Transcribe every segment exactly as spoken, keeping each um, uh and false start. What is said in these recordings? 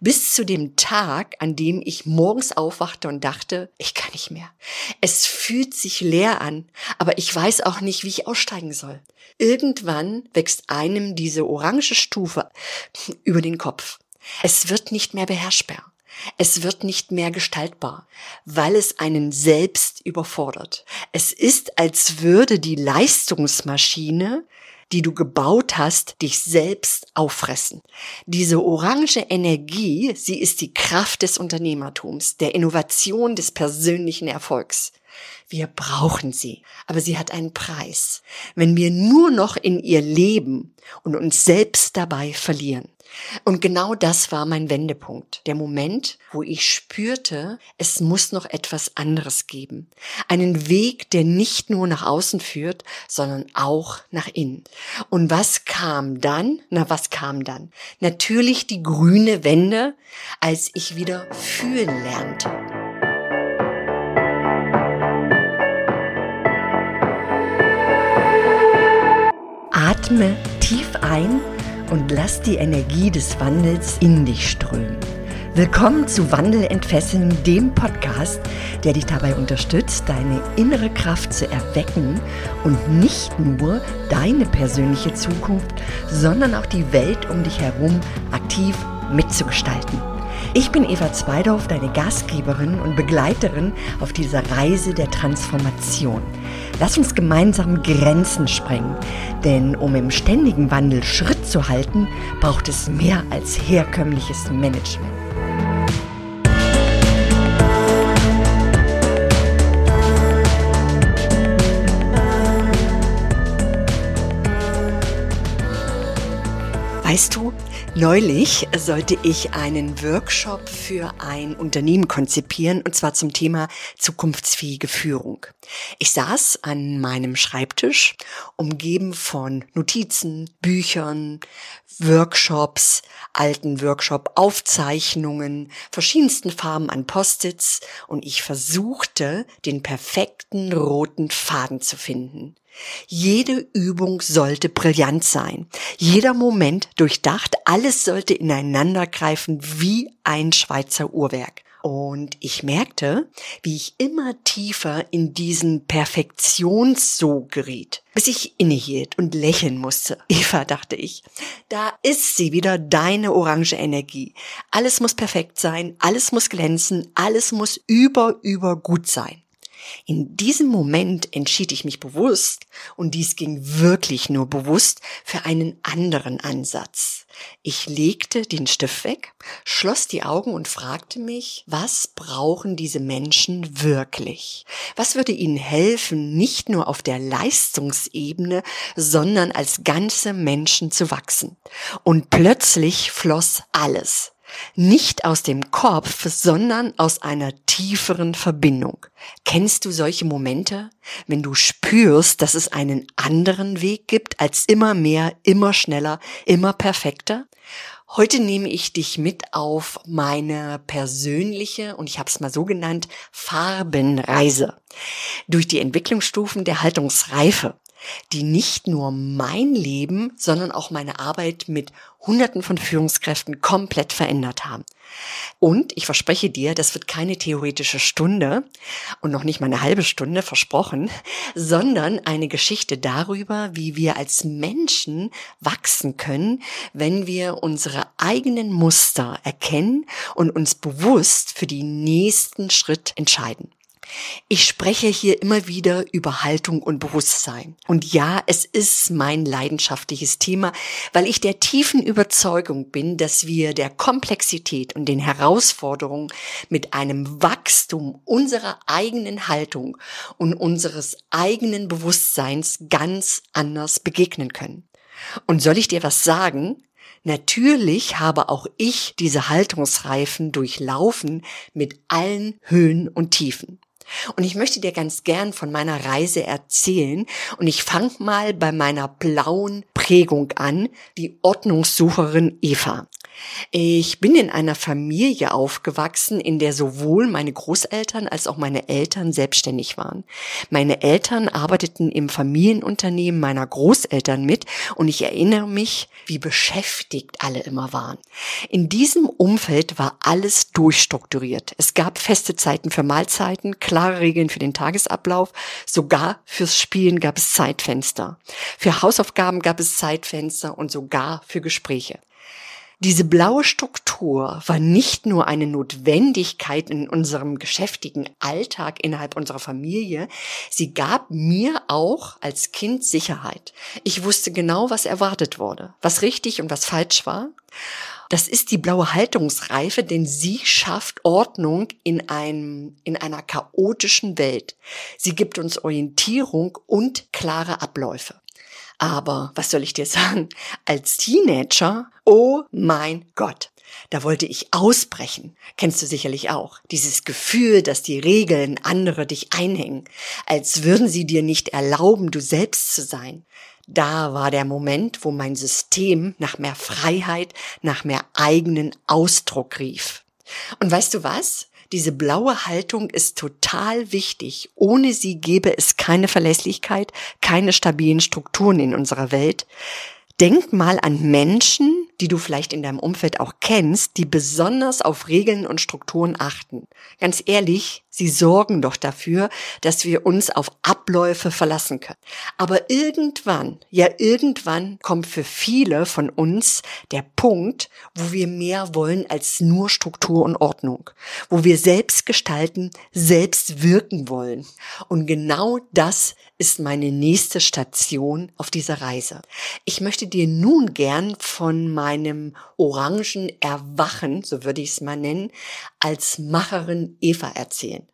Bis zu dem Tag, an dem ich morgens aufwachte und dachte, ich kann nicht mehr. Es fühlt sich leer an, aber ich weiß auch nicht, wie ich aussteigen soll. Irgendwann wächst einem diese orange Stufe über den Kopf. Es wird nicht mehr beherrschbar. Es wird nicht mehr gestaltbar, weil es einen selbst überfordert. Es ist, als würde die Leistungsmaschine, die du gebaut hast, dich selbst auffressen. Diese orange Energie, sie ist die Kraft des Unternehmertums, der Innovation, des persönlichen Erfolgs. Wir brauchen sie, aber sie hat einen Preis, wenn wir nur noch in ihr leben und uns selbst dabei verlieren. Und genau das war mein Wendepunkt, der Moment, wo ich spürte, es muss noch etwas anderes geben. Einen Weg, der nicht nur nach außen führt, sondern auch nach innen. Und was kam dann? Na, was kam dann? Natürlich die grüne Wende, als ich wieder fühlen lernte. Atme tief ein und lass die Energie des Wandels in dich strömen. Willkommen zu Wandel entfesseln, dem Podcast, der dich dabei unterstützt, deine innere Kraft zu erwecken und nicht nur deine persönliche Zukunft, sondern auch die Welt um dich herum aktiv mitzugestalten. Ich bin Eva Zweidorf, deine Gastgeberin und Begleiterin auf dieser Reise der Transformation. Lass uns gemeinsam Grenzen sprengen, denn um im ständigen Wandel Schritt zu halten, braucht es mehr als herkömmliches Management. Weißt du, neulich sollte ich einen Workshop für ein Unternehmen konzipieren, und zwar zum Thema zukunftsfähige Führung. Ich saß an meinem Schreibtisch, umgeben von Notizen, Büchern, Workshops, alten Workshop-Aufzeichnungen, verschiedensten Farben an Post-its, und ich versuchte, den perfekten roten Faden zu finden. Jede Übung sollte brillant sein, jeder Moment durchdacht, alles sollte ineinander greifen wie ein Schweizer Uhrwerk. Und ich merkte, wie ich immer tiefer in diesen Perfektionssog geriet, bis ich innehielt und lächeln musste. Eva, dachte ich, da ist sie wieder, deine orange Energie. Alles muss perfekt sein, alles muss glänzen, alles muss über, über gut sein. In diesem Moment entschied ich mich bewusst, und dies ging wirklich nur bewusst, für einen anderen Ansatz. Ich legte den Stift weg, schloss die Augen und fragte mich, was brauchen diese Menschen wirklich? Was würde ihnen helfen, nicht nur auf der Leistungsebene, sondern als ganze Menschen zu wachsen? Und plötzlich floss alles. Nicht aus dem Kopf, sondern aus einer tieferen Verbindung. Kennst du solche Momente, wenn du spürst, dass es einen anderen Weg gibt als immer mehr, immer schneller, immer perfekter? Heute nehme ich dich mit auf meine persönliche, und ich habe es mal so genannt, Farbenreise durch die Entwicklungsstufen der Haltungsreife, die nicht nur mein Leben, sondern auch meine Arbeit mit Hunderten von Führungskräften komplett verändert haben. Und ich verspreche dir, das wird keine theoretische Stunde und noch nicht mal eine halbe Stunde, versprochen, sondern eine Geschichte darüber, wie wir als Menschen wachsen können, wenn wir unsere eigenen Muster erkennen und uns bewusst für den nächsten Schritt entscheiden. Ich spreche hier immer wieder über Haltung und Bewusstsein. Und ja, es ist mein leidenschaftliches Thema, weil ich der tiefen Überzeugung bin, dass wir der Komplexität und den Herausforderungen mit einem Wachstum unserer eigenen Haltung und unseres eigenen Bewusstseins ganz anders begegnen können. Und soll ich dir was sagen? Natürlich habe auch ich diese Haltungsreifen durchlaufen mit allen Höhen und Tiefen. Und ich möchte dir ganz gern von meiner Reise erzählen, und ich fange mal bei meiner blauen Prägung an, die Ordnungssucherin Eva. Ich bin in einer Familie aufgewachsen, in der sowohl meine Großeltern als auch meine Eltern selbstständig waren. Meine Eltern arbeiteten im Familienunternehmen meiner Großeltern mit und ich erinnere mich, wie beschäftigt alle immer waren. In diesem Umfeld war alles durchstrukturiert. Es gab feste Zeiten für Mahlzeiten, klare Regeln für den Tagesablauf, sogar fürs Spielen gab es Zeitfenster. Für Hausaufgaben gab es Zeitfenster und sogar für Gespräche. Diese blaue Struktur war nicht nur eine Notwendigkeit in unserem geschäftigen Alltag innerhalb unserer Familie, sie gab mir auch als Kind Sicherheit. Ich wusste genau, was erwartet wurde, was richtig und was falsch war. Das ist die blaue Haltungsreife, denn sie schafft Ordnung in einem, in einer chaotischen Welt. Sie gibt uns Orientierung und klare Abläufe. Aber was soll ich dir sagen? Als Teenager, oh mein Gott, da wollte ich ausbrechen. Kennst du sicherlich auch. Dieses Gefühl, dass die Regeln andere dich einhängen, als würden sie dir nicht erlauben, du selbst zu sein. Da war der Moment, wo mein System nach mehr Freiheit, nach mehr eigenen Ausdruck rief. Und weißt du was? Diese blaue Haltung ist total wichtig. Ohne sie gäbe es keine Verlässlichkeit, keine stabilen Strukturen in unserer Welt. Denk mal an Menschen, die du vielleicht in deinem Umfeld auch kennst, die besonders auf Regeln und Strukturen achten. Ganz ehrlich, sie sorgen doch dafür, dass wir uns auf Abläufe verlassen können. Aber irgendwann, ja irgendwann kommt für viele von uns der Punkt, wo wir mehr wollen als nur Struktur und Ordnung, wo wir selbst gestalten, selbst wirken wollen. Und genau das ist meine nächste Station auf dieser Reise. Ich möchte dir nun gern von meinem orangen Erwachen, so würde ich es mal nennen, als Macherin Eva erzählen.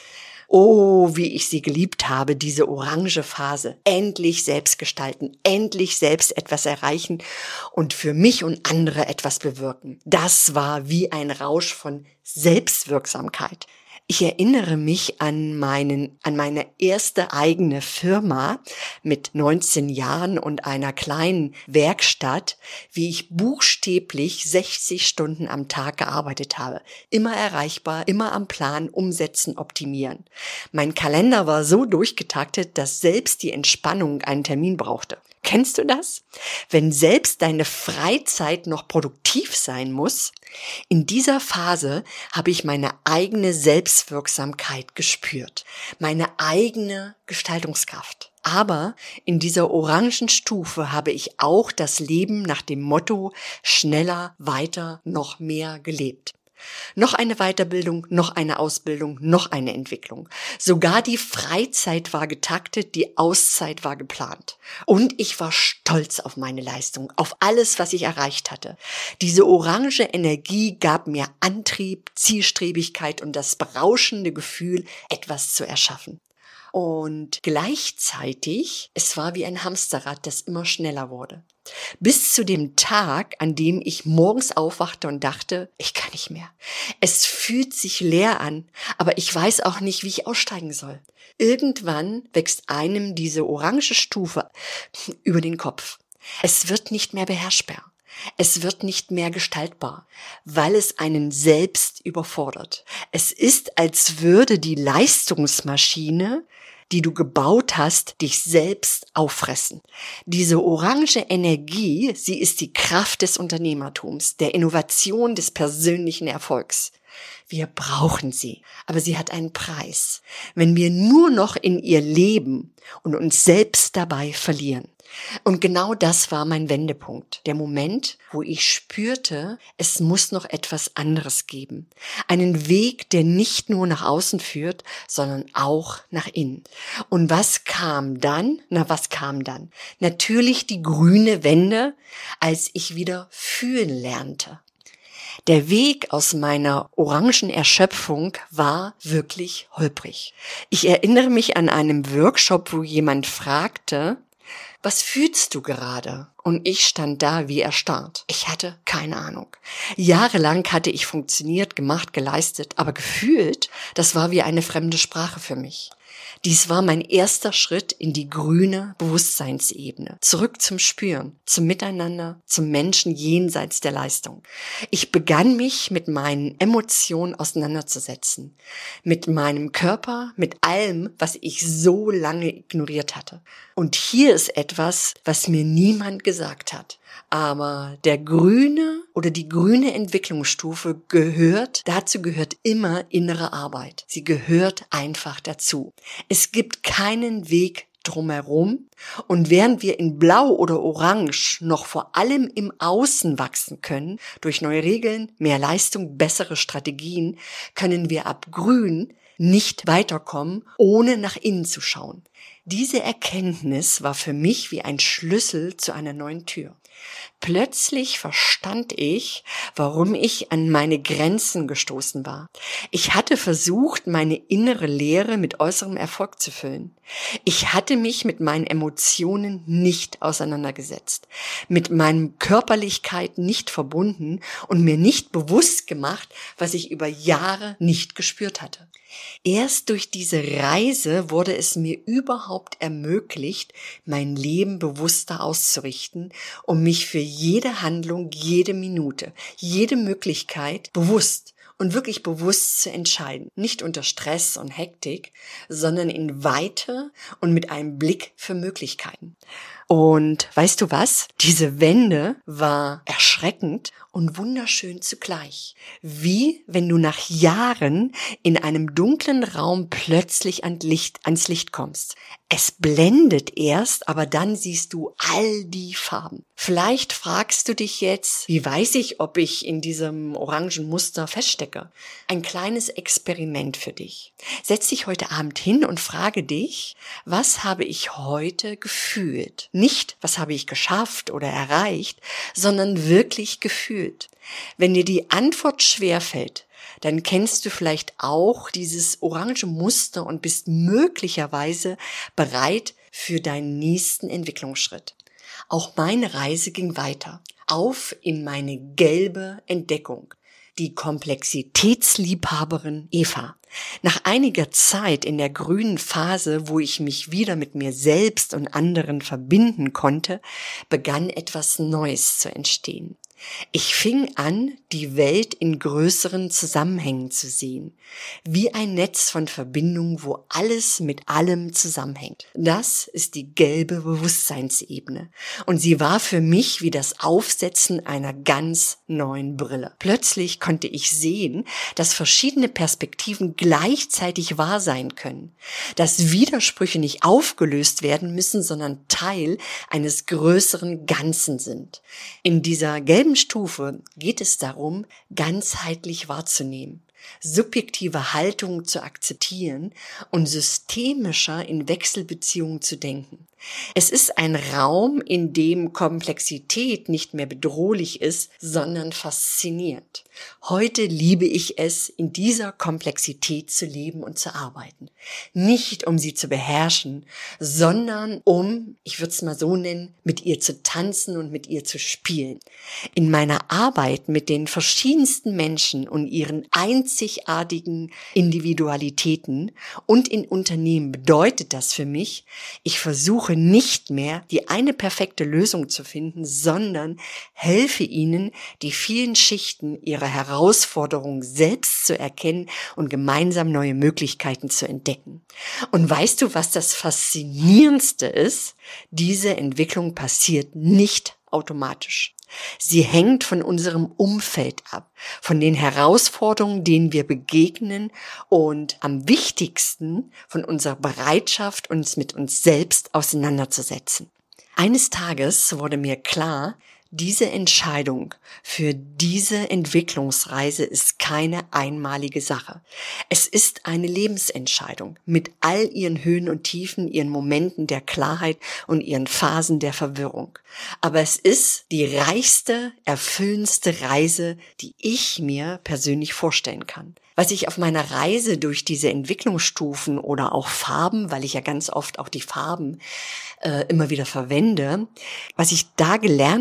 Oh, wie ich sie geliebt habe, diese orange Phase. Endlich selbst gestalten, endlich selbst etwas erreichen und für mich und andere etwas bewirken. Das war wie ein Rausch von Selbstwirksamkeit. Ich erinnere mich an meinen, an meine erste eigene Firma mit neunzehn Jahren und einer kleinen Werkstatt, wie ich buchstäblich sechzig Stunden am Tag gearbeitet habe. Immer erreichbar, immer am Plan, umsetzen, optimieren. Mein Kalender war so durchgetaktet, dass selbst die Entspannung einen Termin brauchte. Kennst du das? Wenn selbst deine Freizeit noch produktiv sein muss, in dieser Phase habe ich meine eigene Selbstwirksamkeit gespürt, meine eigene Gestaltungskraft. Aber in dieser orangen Stufe habe ich auch das Leben nach dem Motto schneller, weiter, noch mehr gelebt. Noch eine Weiterbildung, noch eine Ausbildung, noch eine Entwicklung. Sogar die Freizeit war getaktet, die Auszeit war geplant. Und ich war stolz auf meine Leistung, auf alles, was ich erreicht hatte. Diese orange Energie gab mir Antrieb, Zielstrebigkeit und das berauschende Gefühl, etwas zu erschaffen. Und gleichzeitig, es war wie ein Hamsterrad, das immer schneller wurde. Bis zu dem Tag, an dem ich morgens aufwachte und dachte, ich kann nicht mehr. Es fühlt sich leer an, aber ich weiß auch nicht, wie ich aussteigen soll. Irgendwann wächst einem diese orange Stufe über den Kopf. Es wird nicht mehr beherrschbar. Es wird nicht mehr gestaltbar, weil es einen selbst überfordert. Es ist, als würde die Leistungsmaschine, die du gebaut hast, dich selbst auffressen. Diese orange Energie, sie ist die Kraft des Unternehmertums, der Innovation, des persönlichen Erfolgs. Wir brauchen sie, aber sie hat einen Preis, wenn wir nur noch in ihr leben und uns selbst dabei verlieren. Und genau das war mein Wendepunkt. Der Moment, wo ich spürte, es muss noch etwas anderes geben. Einen Weg, der nicht nur nach außen führt, sondern auch nach innen. Und was kam dann? Na, was kam dann? Natürlich die grüne Wende, als ich wieder fühlen lernte. Der Weg aus meiner orangen Erschöpfung war wirklich holprig. Ich erinnere mich an einen Workshop, wo jemand fragte, was fühlst du gerade? Und ich stand da wie erstarrt. Ich hatte keine Ahnung. Jahrelang hatte ich funktioniert, gemacht, geleistet, aber gefühlt, das war wie eine fremde Sprache für mich. Dies war mein erster Schritt in die grüne Bewusstseinsebene. Zurück zum Spüren, zum Miteinander, zum Menschen jenseits der Leistung. Ich begann mich mit meinen Emotionen auseinanderzusetzen. Mit meinem Körper, mit allem, was ich so lange ignoriert hatte. Und hier ist etwas, was mir niemand gesagt hat. Aber der grüne oder die grüne Entwicklungsstufe gehört, dazu gehört immer innere Arbeit. Sie gehört einfach dazu. Es gibt keinen Weg drumherum. Und während wir in Blau oder Orange noch vor allem im Außen wachsen können, durch neue Regeln, mehr Leistung, bessere Strategien, können wir ab Grün nicht weiterkommen, ohne nach innen zu schauen. Diese Erkenntnis war für mich wie ein Schlüssel zu einer neuen Tür. Plötzlich verstand ich, warum ich an meine Grenzen gestoßen war. Ich hatte versucht, meine innere Leere mit äußerem Erfolg zu füllen. Ich hatte mich mit meinen Emotionen nicht auseinandergesetzt, mit meiner Körperlichkeit nicht verbunden und mir nicht bewusst gemacht, was ich über Jahre nicht gespürt hatte. Erst durch diese Reise wurde es mir überhaupt ermöglicht, mein Leben bewusster auszurichten, um mich für jede Handlung, jede Minute, jede Möglichkeit bewusst und wirklich bewusst zu entscheiden. Nicht unter Stress und Hektik, sondern in Weite und mit einem Blick für Möglichkeiten. Und weißt du was? Diese Wende war erschreckend und wunderschön zugleich. Wie wenn du nach Jahren in einem dunklen Raum plötzlich ans Licht, ans Licht kommst. Es blendet erst, aber dann siehst du all die Farben. Vielleicht fragst du dich jetzt, wie weiß ich, ob ich in diesem orangen Muster feststecke? Ein kleines Experiment für dich. Setz dich heute Abend hin und frage dich, was habe ich heute gefühlt? Nicht, was habe ich geschafft oder erreicht, sondern wirklich gefühlt. Wenn dir die Antwort schwerfällt, dann kennst du vielleicht auch dieses orange Muster und bist möglicherweise bereit für deinen nächsten Entwicklungsschritt. Auch meine Reise ging weiter, auf in meine gelbe Entdeckung, die Komplexitätsliebhaberin Eva. Nach einiger Zeit in der grünen Phase, wo ich mich wieder mit mir selbst und anderen verbinden konnte, begann etwas Neues zu entstehen. Ich fing an, die Welt in größeren Zusammenhängen zu sehen, wie ein Netz von Verbindungen, wo alles mit allem zusammenhängt. Das ist die gelbe Bewusstseinsebene und sie war für mich wie das Aufsetzen einer ganz neuen Brille. Plötzlich konnte ich sehen, dass verschiedene Perspektiven gleichzeitig wahr sein können, dass Widersprüche nicht aufgelöst werden müssen, sondern Teil eines größeren Ganzen sind. In dieser gelben Stufe geht es darum, ganzheitlich wahrzunehmen, subjektive Haltungen zu akzeptieren und systemischer in Wechselbeziehungen zu denken. Es ist ein Raum, in dem Komplexität nicht mehr bedrohlich ist, sondern faszinierend. Heute liebe ich es, in dieser Komplexität zu leben und zu arbeiten. Nicht um sie zu beherrschen, sondern um, ich würde es mal so nennen, mit ihr zu tanzen und mit ihr zu spielen. In meiner Arbeit mit den verschiedensten Menschen und ihren einzigartigen Individualitäten und in Unternehmen bedeutet das für mich, ich versuche nicht mehr die eine perfekte Lösung zu finden, sondern helfe ihnen, die vielen Schichten ihrer Herausforderungen selbst zu erkennen und gemeinsam neue Möglichkeiten zu entdecken. Und weißt du, was das Faszinierendste ist? Diese Entwicklung passiert nicht automatisch. Sie hängt von unserem Umfeld ab, von den Herausforderungen, denen wir begegnen und am wichtigsten von unserer Bereitschaft, uns mit uns selbst auseinanderzusetzen. Eines Tages wurde mir klar, diese Entscheidung für diese Entwicklungsreise ist keine einmalige Sache. Es ist eine Lebensentscheidung mit all ihren Höhen und Tiefen, ihren Momenten der Klarheit und ihren Phasen der Verwirrung. Aber es ist die reichste, erfüllendste Reise, die ich mir persönlich vorstellen kann. Was ich auf meiner Reise durch diese Entwicklungsstufen oder auch Farben, weil ich ja ganz oft auch die Farben äh, immer wieder verwende, was ich da gelernt habe,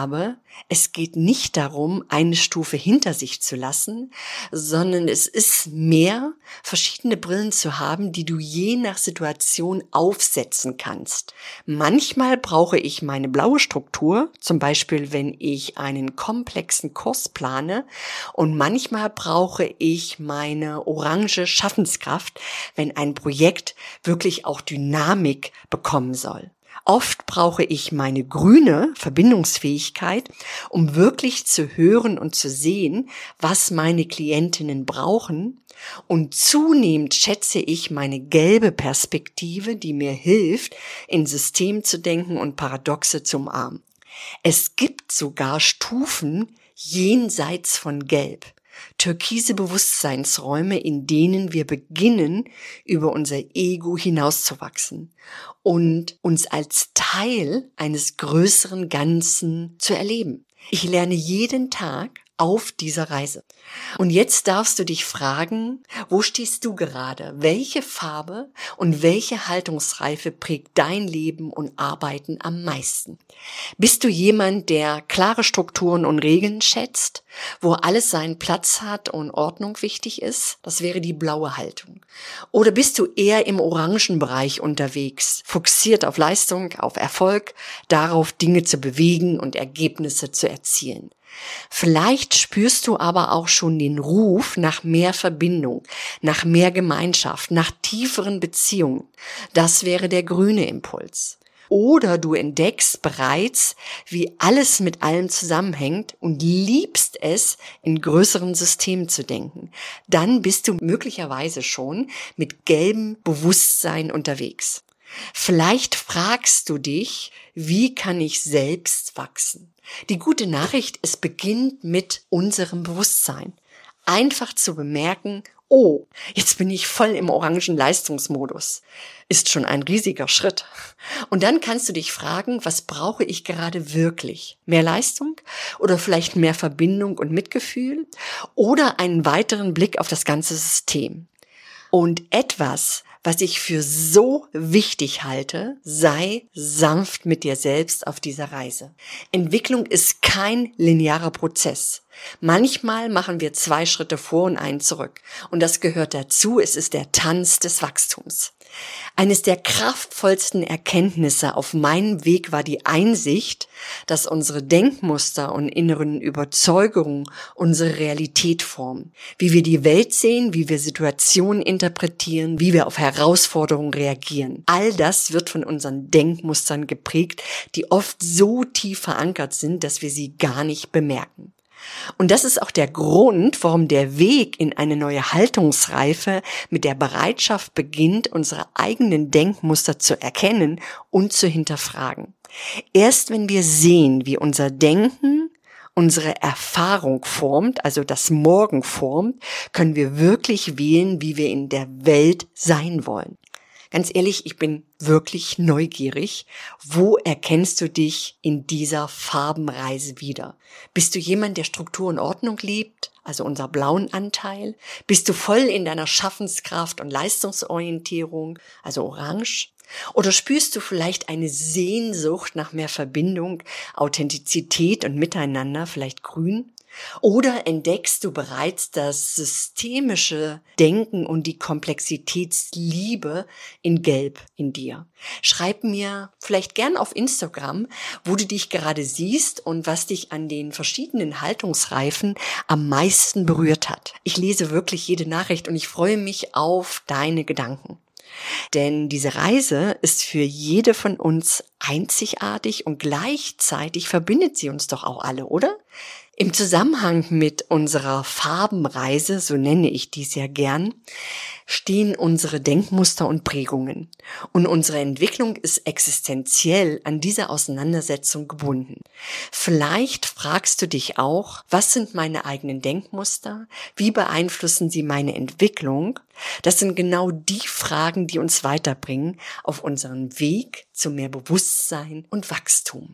habe, es geht nicht darum, eine Stufe hinter sich zu lassen, sondern es ist mehr, verschiedene Brillen zu haben, die du je nach Situation aufsetzen kannst. Manchmal brauche ich meine blaue Struktur, zum Beispiel wenn ich einen komplexen Kurs plane, und manchmal brauche ich meine orange Schaffenskraft, wenn ein Projekt wirklich auch Dynamik bekommen soll. Oft brauche ich meine grüne Verbindungsfähigkeit, um wirklich zu hören und zu sehen, was meine Klientinnen brauchen. Und zunehmend schätze ich meine gelbe Perspektive, die mir hilft, in System zu denken und Paradoxe zu umarmen. Es gibt sogar Stufen jenseits von Gelb. Türkise Bewusstseinsräume, in denen wir beginnen, über unser Ego hinauszuwachsen und uns als Teil eines größeren Ganzen zu erleben. Ich lerne jeden Tag auf dieser Reise. Und jetzt darfst du dich fragen, wo stehst du gerade? Welche Farbe und welche Haltungsreife prägt dein Leben und Arbeiten am meisten? Bist du jemand, der klare Strukturen und Regeln schätzt, wo alles seinen Platz hat und Ordnung wichtig ist? Das wäre die blaue Haltung. Oder bist du eher im orangen Bereich unterwegs, fokussiert auf Leistung, auf Erfolg, darauf Dinge zu bewegen und Ergebnisse zu erzielen? Vielleicht spürst du aber auch schon den Ruf nach mehr Verbindung, nach mehr Gemeinschaft, nach tieferen Beziehungen. Das wäre der grüne Impuls. Oder du entdeckst bereits, wie alles mit allem zusammenhängt und liebst es, in größeren Systemen zu denken. Dann bist du möglicherweise schon mit gelbem Bewusstsein unterwegs. Vielleicht fragst du dich, wie kann ich selbst wachsen? Die gute Nachricht, es beginnt mit unserem Bewusstsein. Einfach zu bemerken, oh, jetzt bin ich voll im orangen Leistungsmodus. Ist schon ein riesiger Schritt. Und dann kannst du dich fragen, was brauche ich gerade wirklich? Mehr Leistung oder vielleicht mehr Verbindung und Mitgefühl oder einen weiteren Blick auf das ganze System? Und etwas, was ich für so wichtig halte, sei sanft mit dir selbst auf dieser Reise. Entwicklung ist kein linearer Prozess. Manchmal machen wir zwei Schritte vor und einen zurück. Und das gehört dazu, es ist der Tanz des Wachstums. Eines der kraftvollsten Erkenntnisse auf meinem Weg war die Einsicht, dass unsere Denkmuster und inneren Überzeugungen unsere Realität formen. Wie wir die Welt sehen, wie wir Situationen interpretieren, wie wir auf Herausforderungen reagieren. All das wird von unseren Denkmustern geprägt, die oft so tief verankert sind, dass wir sie gar nicht bemerken. Und das ist auch der Grund, warum der Weg in eine neue Haltungsreife mit der Bereitschaft beginnt, unsere eigenen Denkmuster zu erkennen und zu hinterfragen. Erst wenn wir sehen, wie unser Denken unsere Erfahrung formt, also das Morgen formt, können wir wirklich wählen, wie wir in der Welt sein wollen. Ganz ehrlich, ich bin wirklich neugierig. Wo erkennst du dich in dieser Farbenreise wieder? Bist du jemand, der Struktur und Ordnung liebt, also unser blauen Anteil? Bist du voll in deiner Schaffenskraft und Leistungsorientierung, also orange? Oder spürst du vielleicht eine Sehnsucht nach mehr Verbindung, Authentizität und Miteinander, vielleicht grün? Oder entdeckst du bereits das systemische Denken und die Komplexitätsliebe in Gelb in dir? Schreib mir vielleicht gern auf Instagram, wo du dich gerade siehst und was dich an den verschiedenen Haltungsreifen am meisten berührt hat. Ich lese wirklich jede Nachricht und ich freue mich auf deine Gedanken. Denn diese Reise ist für jede von uns einzigartig und gleichzeitig verbindet sie uns doch auch alle, oder? Im Zusammenhang mit unserer Farbenreise, so nenne ich dies ja gern, stehen unsere Denkmuster und Prägungen. Und unsere Entwicklung ist existenziell an diese Auseinandersetzung gebunden. Vielleicht fragst du dich auch, was sind meine eigenen Denkmuster? Wie beeinflussen sie meine Entwicklung? Das sind genau die Fragen, die uns weiterbringen auf unserem Weg zu mehr Bewusstsein und Wachstum.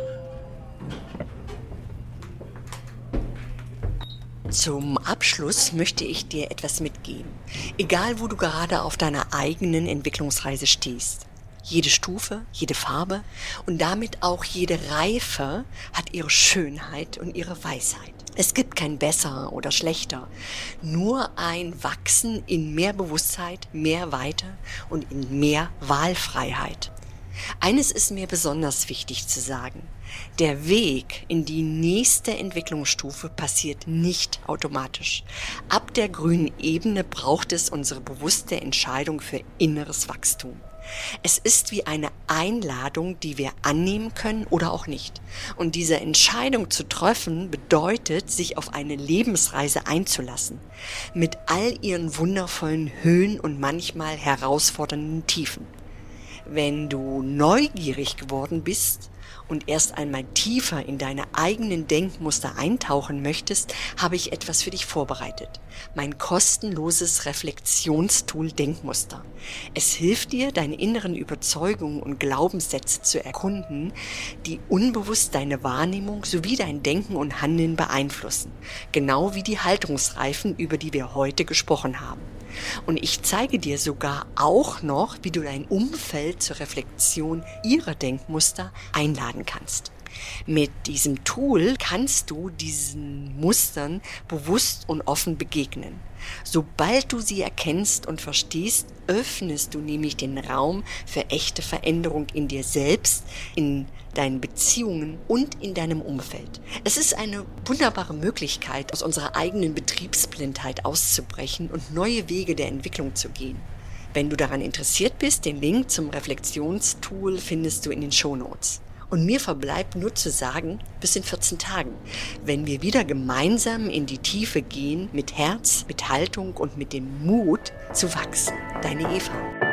Zum Abschluss möchte ich dir etwas mitgeben. Egal, wo du gerade auf deiner eigenen Entwicklungsreise stehst. Jede Stufe, jede Farbe und damit auch jede Reife hat ihre Schönheit und ihre Weisheit. Es gibt kein besser oder schlechter, nur ein Wachsen in mehr Bewusstheit, mehr Weite und in mehr Wahlfreiheit. Eines ist mir besonders wichtig zu sagen. Der Weg in die nächste Entwicklungsstufe passiert nicht automatisch. Ab der grünen Ebene braucht es unsere bewusste Entscheidung für inneres Wachstum. Es ist wie eine Einladung, die wir annehmen können oder auch nicht. Und diese Entscheidung zu treffen, bedeutet, sich auf eine Lebensreise einzulassen. Mit all ihren wundervollen Höhen und manchmal herausfordernden Tiefen. Wenn du neugierig geworden bist und erst einmal tiefer in deine eigenen Denkmuster eintauchen möchtest, habe ich etwas für dich vorbereitet. Mein kostenloses Reflexionstool Denkmuster. Es hilft dir, deine inneren Überzeugungen und Glaubenssätze zu erkunden, die unbewusst deine Wahrnehmung sowie dein Denken und Handeln beeinflussen. Genau wie die Haltungsreifen, über die wir heute gesprochen haben. Und ich zeige dir sogar auch noch, wie du dein Umfeld zur Reflexion ihrer Denkmuster einladen kannst. Mit diesem Tool kannst du diesen Mustern bewusst und offen begegnen. Sobald du sie erkennst und verstehst, öffnest du nämlich den Raum für echte Veränderung in dir selbst, in deinen Beziehungen und in deinem Umfeld. Es ist eine wunderbare Möglichkeit, aus unserer eigenen Betriebsblindheit auszubrechen und neue Wege der Entwicklung zu gehen. Wenn du daran interessiert bist, den Link zum Reflexionstool findest du in den Shownotes. Und mir verbleibt nur zu sagen, bis in vierzehn Tagen, wenn wir wieder gemeinsam in die Tiefe gehen, mit Herz, mit Haltung und mit dem Mut zu wachsen. Deine Eva.